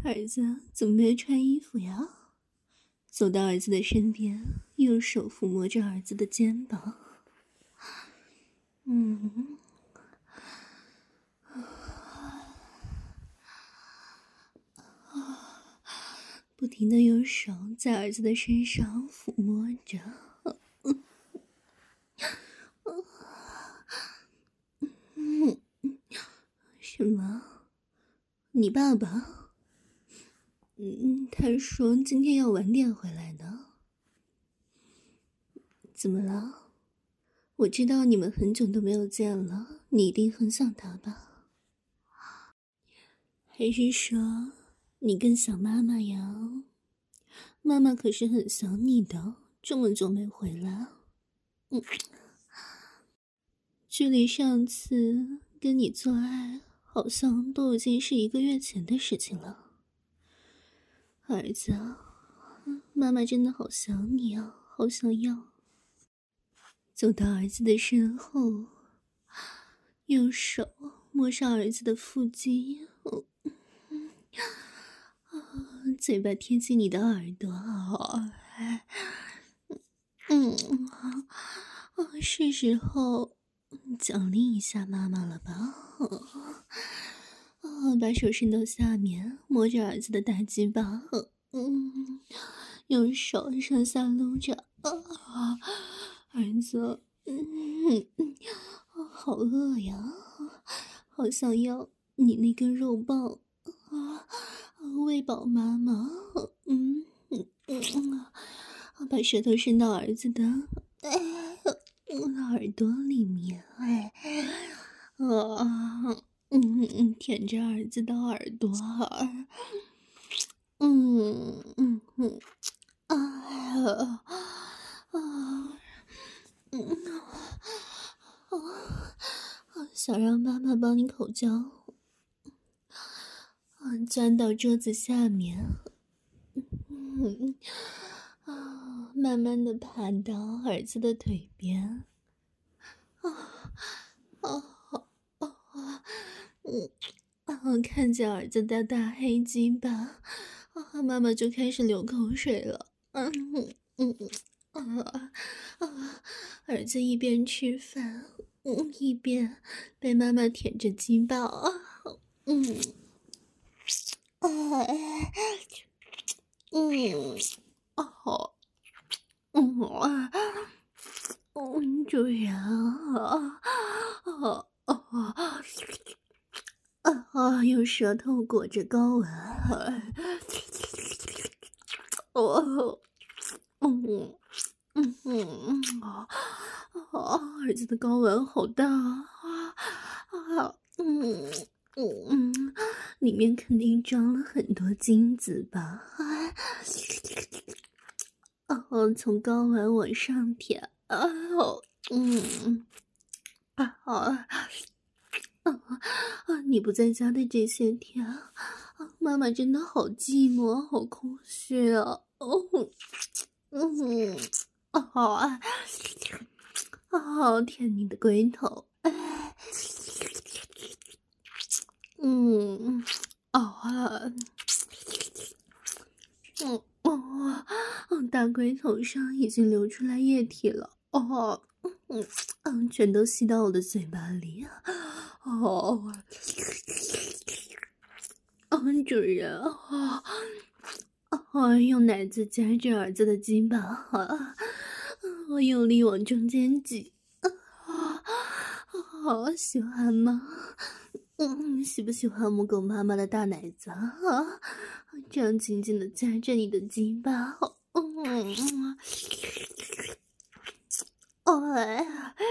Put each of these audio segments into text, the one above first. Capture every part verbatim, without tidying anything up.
儿子怎么没穿衣服呀？走到儿子的身边，用手抚摸着儿子的肩膀。嗯，不停地用手在儿子的身上抚摸着。什么？你爸爸？嗯，他说今天要晚点回来呢。怎么了？我知道你们很久都没有见了，你一定很想他吧？还是说你更想妈妈呀？妈妈可是很想你的，这么久没回来。嗯，距离上次跟你做爱好像都已经是一个月前的事情了。儿子，妈妈真的好想你啊，好想要。走到儿子的身后，用手摸上儿子的腹肌，哦啊，嘴巴贴近你的耳朵，嗯，啊，是时候奖励一下妈妈了吧？啊，把手伸到下面，摸着儿子的大鸡巴，嗯，用手上下撸着，啊，儿子，嗯，好饿呀，好想要你那根肉棒啊！喂饱妈妈，嗯嗯嗯，把舌头伸到儿子的耳朵里面，哎，啊，嗯嗯，舔着儿子的耳朵，嗯嗯嗯，啊啊啊，嗯啊，想让妈妈帮你口交，啊，钻到桌子下面。嗯啊，慢慢的爬到儿子的腿边，啊啊啊啊！嗯啊，看见儿子的大黑鸡巴，啊，妈妈就开始流口水了。嗯嗯嗯啊啊！儿子一边吃饭，嗯，一边被妈妈舔着鸡巴啊，嗯啊嗯哦。嗯啊，嗯，主人啊，啊啊啊啊！用舌头裹着睾丸，哦，嗯嗯嗯啊啊！儿子的睾丸好大啊啊！嗯嗯嗯，里面肯定装了很多精子吧？啊！哦，从睾丸往上舔，啊，嗯，啊啊啊啊！你不在家的这些天，啊，妈妈真的好寂寞，好空虚啊！哦，嗯，啊啊啊！舔你的龟头，哎，嗯，啊，嗯哦，哦，大龟头上已经流出来液体了，哦，嗯嗯，全都吸到我的嘴巴里，哦，哦，主人，哦，哦，用奶子夹着儿子的鸡巴，啊，我用力往中间挤，啊，好喜欢吗？嗯，喜不喜欢母狗妈妈的大奶子啊？这样紧紧的夹着你的鸡巴，嗯，哎，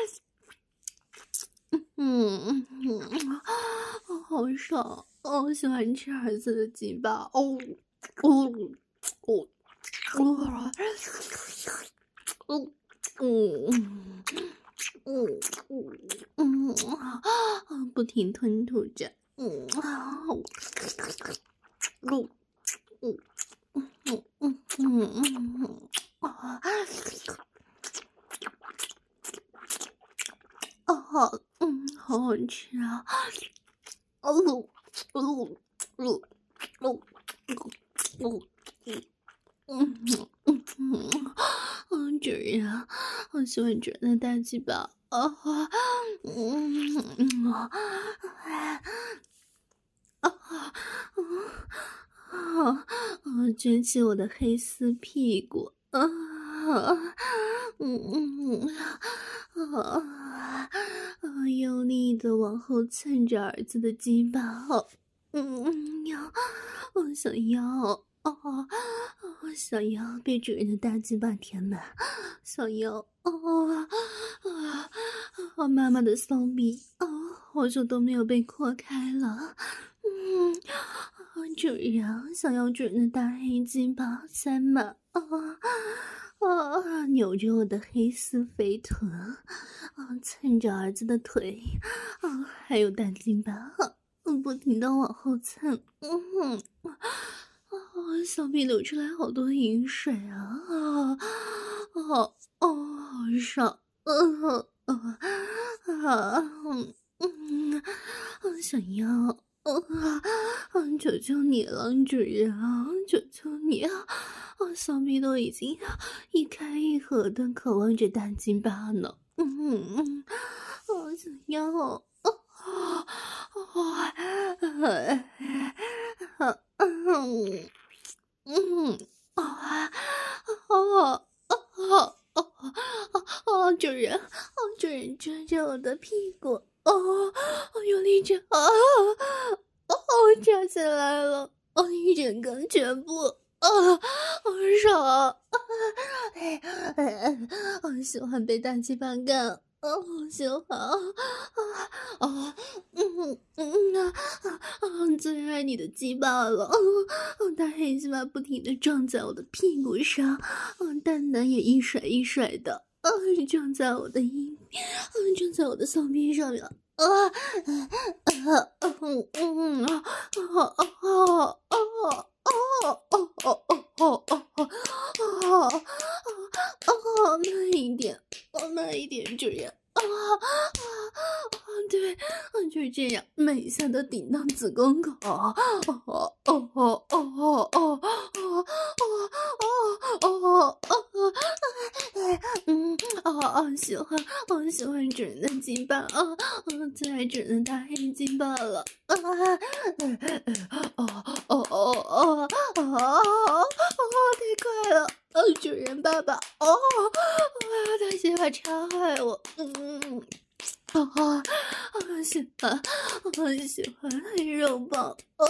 嗯嗯，好爽，我喜欢吃儿子的鸡巴，哦哦哦哦，嗯嗯嗯嗯嗯，不停吞吐着，嗯啊，嗯嗯嗯嗯嗯嗯啊啊，嗯，好好吃啊，哦哦哦哦。 哦，嗯嗯嗯嗯，主人，我喜欢主人的大鸡巴。啊，嗯嗯啊啊啊！卷起我的黑丝屁股，啊，嗯嗯啊啊！用力的往后蹭着儿子的鸡巴，嗯嗯要，我想要，哦，我想要被主人的大鸡巴填满，想要，哦啊啊！妈妈的骚逼，啊，好久都没有被扩开了。嗯，啊，主人想要主人的大黑鸡巴塞满啊啊！扭着我的黑丝肥臀啊，蹭着儿子的腿啊，还有大鸡巴啊，不停的往后蹭，嗯啊，小臂流出来好多饮水啊啊啊哦，好爽，嗯啊啊嗯嗯，想要。啊啊！求求你了，主人啊！求求你啊！啊，小臂都已经一开一合的渴望着大鸡巴呢。嗯嗯嗯，好想要哦！啊啊啊啊！嗯嗯啊啊啊啊啊！主人，哦，主人抓着我的屁股，哦，哦，用力抓，啊，哦，抓起来了，哦，一整根全部，啊，好爽啊！哎哎，好喜欢被大鸡巴干。哦，好喜欢啊啊啊！嗯嗯啊啊！最爱你的鸡巴了，嗯，大黑鸡巴不停的撞在我的屁股上，嗯，蛋蛋也一甩一甩的，嗯，撞在我的阴，嗯，撞在我的骚逼上面，啊啊啊嗯嗯啊啊啊啊啊啊啊啊啊啊啊！哦，慢一点，哦，慢一点，主人。啊啊啊！对，就是这样，每一下都顶到子宫口。哦哦哦哦哦哦哦哦哦哦哦！嗯，哦哦，喜欢，我喜欢主人的鸡巴啊，嗯，最爱主人的大黑鸡巴了。啊，哦哦哦哦哦！太快了！哦，主人爸爸，哦，啊，他喜欢插坏我，嗯，啊啊，喜欢，我喜欢黑肉棒，哦，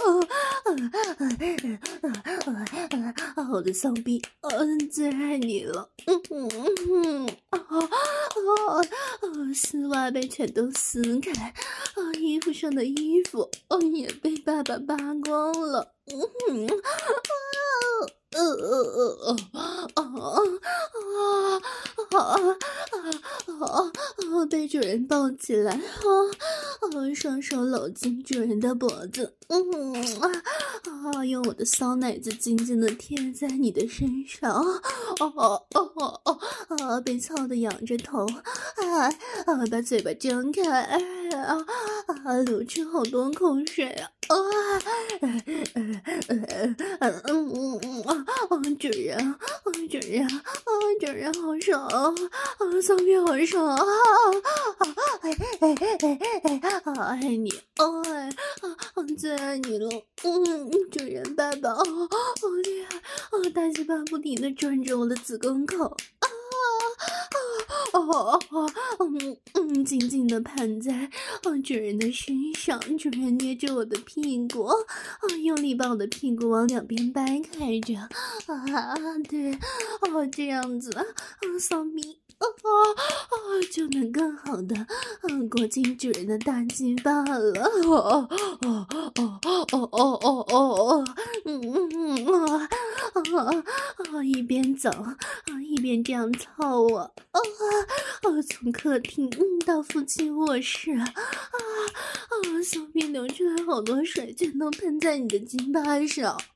啊，我的骚逼，嗯，最爱你了，嗯嗯嗯，啊啊啊，丝袜被全都撕开，啊，衣服上的衣服，哦，也被爸爸扒光了，嗯。呃呃呃呃啊啊啊啊啊！被主人抱起来，啊啊！双手搂紧主人的脖子，嗯啊啊！用我的骚奶子紧紧的贴在你的身上，哦哦哦哦啊！被操的仰着头，啊啊！把嘴巴张开，啊啊！流出好多口水啊！啊，嗯嗯嗯嗯啊啊！主人，啊主人，啊主人好爽啊！啊，骚逼好爽啊！啊，哎哎哎哎，好爱你，哎啊，最爱你了！嗯，主人爸爸，好厉害！啊，大鸡巴不停的转着我的子宫口，啊啊哦哦嗯嗯，紧紧的盘在哦主人的身上，主人捏着我的屁股，啊，用力把我的屁股往两边掰开着，啊，对，哦这样子，啊，骚逼。哦哦，就能更好的嗯裹进主人的大鸡巴了。哦哦哦哦哦哦哦哦哦，嗯嗯嗯啊啊啊！一边走啊一边这样操我啊啊！从客厅到夫妻卧室啊啊！小便流出来好多水，全都喷在你的鸡巴上。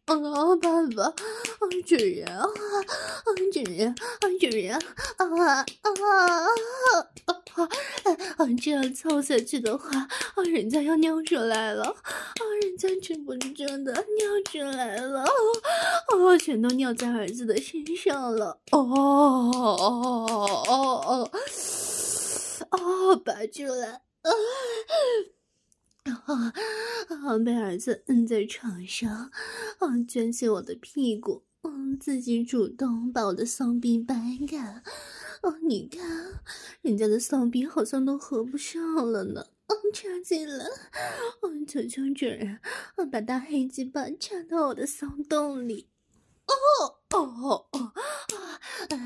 啊，爸爸，啊，主人啊，啊，主人，啊，主人，啊啊啊啊！啊，这样操下去的话，啊，人家要尿出来了，啊，人家止不住的尿出来了，哦，全都尿在儿子的身上了，哦哦哦哦哦，拔出来，啊！啊啊！被儿子摁在床上，啊，卷起我的屁股，嗯，自己主动把我的骚逼掰开。哦，你看，人家的骚逼好像都合不上了呢。嗯，插进来，嗯，求求主人，嗯，把大黑鸡巴插到我的骚洞里。哦哦哦！啊！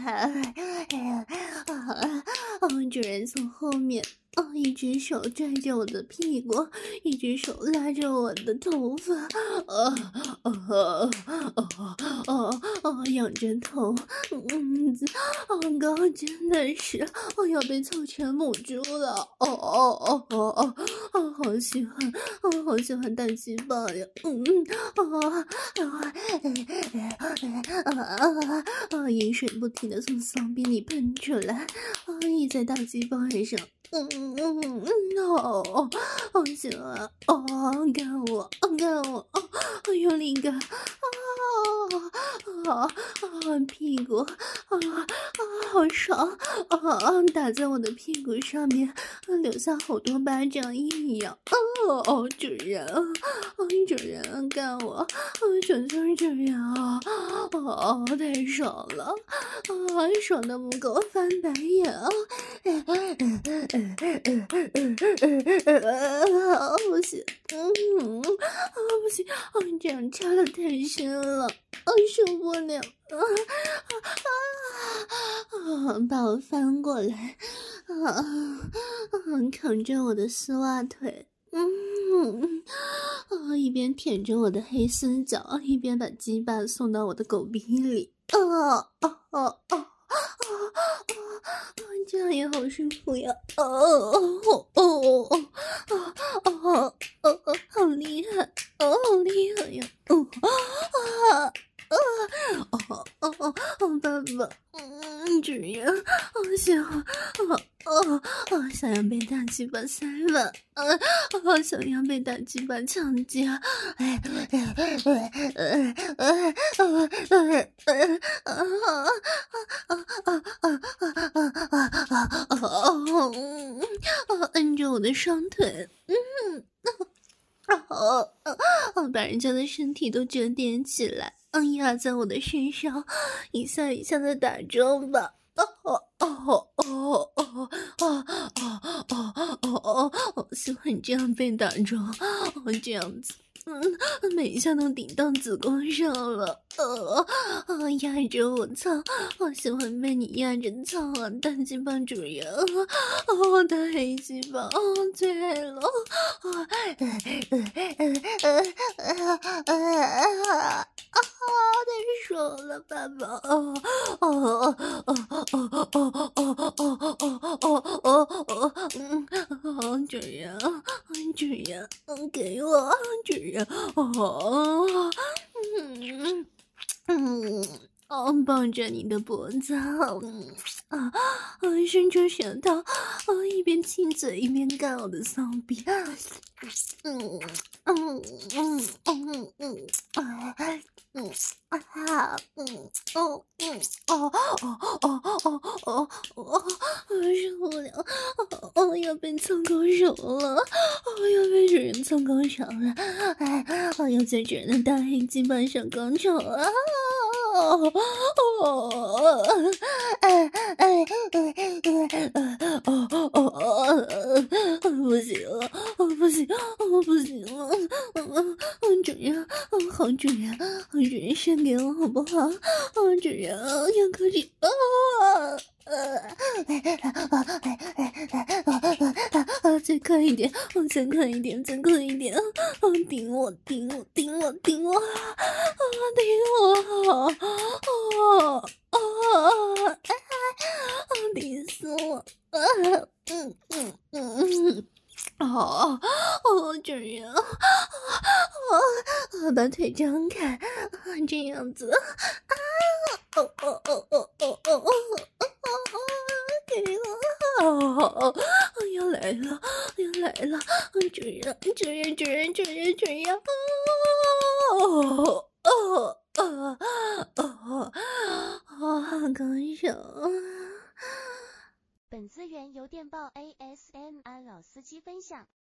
啊！主人从后面。哦，一只手拽着我的屁股，一只手拉着我的头发，啊啊啊啊啊啊！仰着头，嗯，哦，高真的是，哦，要被操成母猪了，哦哦哦哦哦，哦，好喜欢，哦，好喜欢大鸡巴呀，嗯嗯，啊啊啊啊！饮水不停的从骚逼里喷出来，啊，溢在大鸡巴上。嗯嗯嗯嗯哦，好喜欢哦，干我，干我，哦，用力干，啊啊啊！屁股，啊啊，好爽，啊，打在我的屁股上面，留下好多巴掌印样。哦哦，主人，哦，主人干我，哦，求求主人啊！哦，太爽了，啊，爽的不够翻白眼啊！不行，嗯，啊不行，啊这样插的太深了，啊受不了，啊啊啊！把我翻过来，啊啊，扛着我的丝袜腿。嗯，啊，一边舔着我的黑丝脚，一边把鸡巴送到我的狗逼里。啊啊啊啊啊啊！这样也好舒服呀！哦哦哦哦哦哦哦哦，好厉害！哦，好厉害呀！哦啊啊！哦哦哦哦，爸爸，嗯，主人，好想，哦哦哦，想要被大鸡巴塞满，啊，好想要被大鸡巴强奸，哎哎哎哎哎哎哎哎啊啊啊啊啊啊啊啊！摁着我的双腿，嗯，哦哦，把人家的身体都折叠起来。嗯，压在我的身上，一下一下的打中吧。哦哦哦哦哦哦哦哦哦哦！喜欢这样被打中，哦，这样子，嗯，每一下都顶到子宫上了。呃，啊，压着我操，好喜欢被你压着操啊！大鸡巴主人，哦，大黑鸡巴，哦，最爱了。啊，太爽了，爸爸！哦哦哦哦哦哦哦哦哦哦哦哦哦！嗯，主人，主人，给我，主人，哦，嗯嗯。哦，抱着你的脖子，嗯啊啊，伸出舌头，啊，一边亲嘴一边干我的骚逼，嗯嗯嗯嗯嗯啊嗯啊嗯哦嗯哦哦哦哦哦哦，受不了，哦要被蹭狗手了，哦要被主人蹭狗手了，哎，我要在主人的大黑鸡巴上高潮啊！哦哦，哎哎哎哎哦哦哦，不行了，不行，不行了，主人，好主人，好主人，伸给我好不好？哦，主人，要可以啊！啊，再快一点，再快一点，再快一点！啊，顶我，顶我，顶我，顶我！啊，顶我！哦哦，啊，顶死我！啊，嗯嗯嗯嗯。哦哦，主人，啊，把把腿张开，这样子，啊，哦哦哦哦哦哦哦哦，给我，哦，要来了，要来了，主人，主人，主人，主人，主人，哦哦哦哦哦，高手。 本资源由电报 A S M R 老司机分享。